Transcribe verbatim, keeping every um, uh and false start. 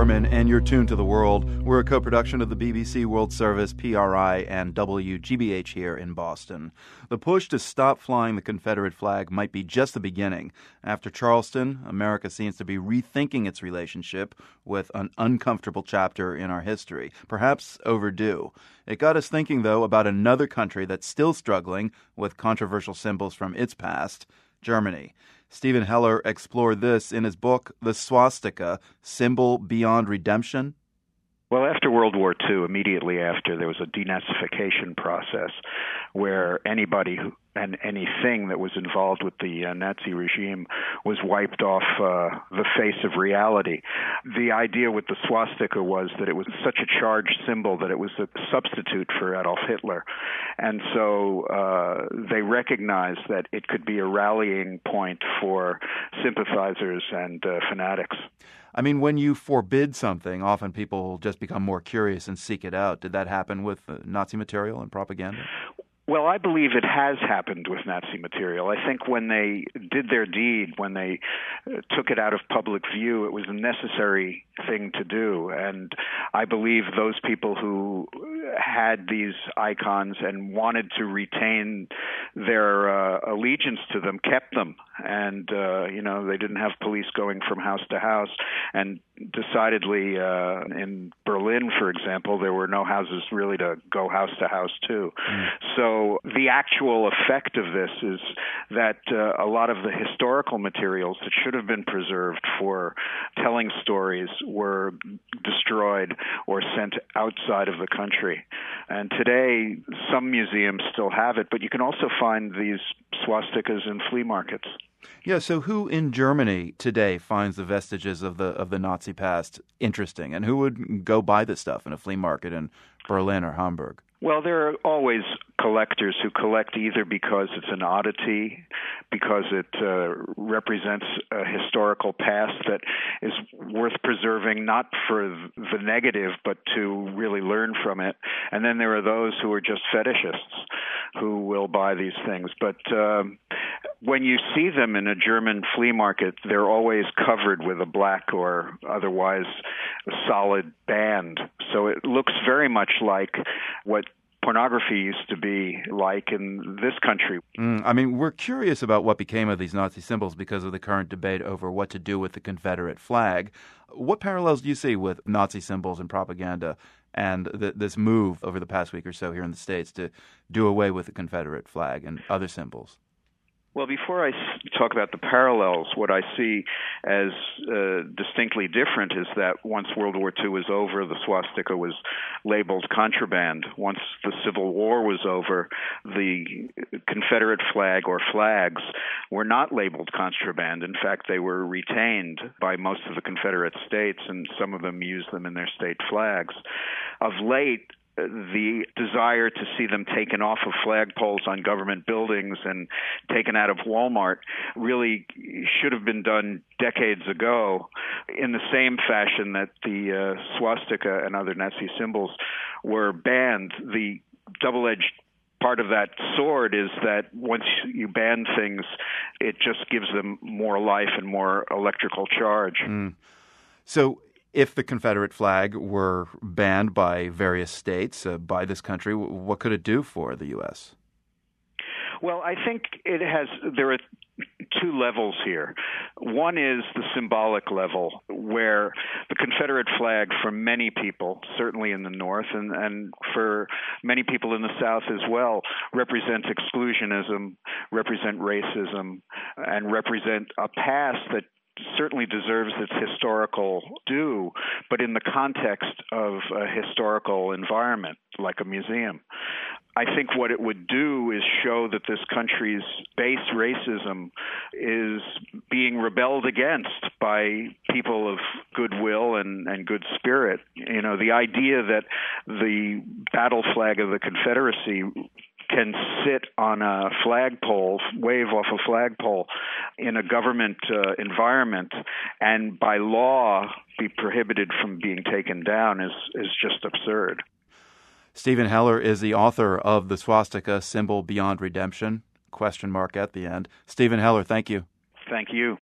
Berman, and you're tuned to The World. We're a co-production of the B B C World Service, P R I, and W G B H here in Boston. The push to stop flying the Confederate flag might be just the beginning. After Charleston, America seems to be rethinking its relationship with an uncomfortable chapter in our history, perhaps overdue. It got us thinking, though, about another country that's still struggling with controversial symbols from its past, Germany. Stephen Heller explored this in his book, The Swastika, Symbol Beyond Redemption. Well, after World War Two, immediately after, there was a denazification process where anybody who, and anything that was involved with the uh, Nazi regime was wiped off uh, the face of reality. The idea with the swastika was that it was such a charged symbol that it was a substitute for Adolf Hitler. And so uh, they recognized that it could be a rallying point for sympathizers and uh, fanatics. I mean, when you forbid something, often people just become more curious and seek it out. Did that happen with uh, Nazi material and propaganda? Well, I believe it has happened with Nazi material. I think when they did their deed, when they uh, took it out of public view, it was a necessary thing to do. And I believe those people who had these icons and wanted to retain their uh, allegiance to them kept them. And, uh, you know, they didn't have police going from house to house. And decidedly, uh, in Berlin, for example, there were no houses really to go house to house to. Mm. So the actual effect of this is that uh, a lot of the historical materials that should have been preserved for telling stories were destroyed or sent outside of the country. And today, some museums still have it, but you can also find these swastikas in flea markets. Yeah, so who in Germany today finds the vestiges of the of the Nazi past interesting? And who would go buy this stuff in a flea market in Berlin or Hamburg? Well, there are always collectors who collect either because it's an oddity, because it uh, represents a historical past that is worth preserving, not for the negative, but to really learn from it. And then there are those who are just fetishists who will buy these things. But um, when you see them in a German flea market, they're always covered with a black or otherwise solid band. So it looks very much like what pornography used to be like in this country. Mm, I mean, we're curious about what became of these Nazi symbols because of the current debate over what to do with the Confederate flag. What parallels do you see with Nazi symbols and propaganda and th- this move over the past week or so here in the States to do away with the Confederate flag and other symbols? Well, before I talk about the parallels, what I see as uh, distinctly different is that once World War Two was over, the swastika was labeled contraband. Once the Civil War was over, the Confederate flag or flags were not labeled contraband. In fact, they were retained by most of the Confederate states, and some of them used them in their state flags. Of late, the desire to see them taken off of flagpoles on government buildings and taken out of Walmart really should have been done decades ago, in the same fashion that the uh, swastika and other Nazi symbols were banned. The double-edged part of that sword is that once you ban things, it just gives them more life and more electrical charge. Mm. So if the Confederate flag were banned by various states, uh, by this country, what could it do for the U S? Well, I think it has, there are two levels here. One is the symbolic level, where the Confederate flag for many people, certainly in the North and, and for many people in the South as well, represents exclusionism, represent racism, and represent a past that certainly deserves its historical due, but in the context of a historical environment, like a museum. I think what it would do is show that this country's base racism is being rebelled against by people of goodwill and, and good spirit. You know, the idea that the battle flag of the Confederacy can sit on a flagpole, wave off a flagpole in a government uh, environment, and by law be prohibited from being taken down is, is just absurd. Stephen Heller is the author of The Swastika, Symbol Beyond Redemption, question mark at the end. Stephen Heller, thank you. Thank you.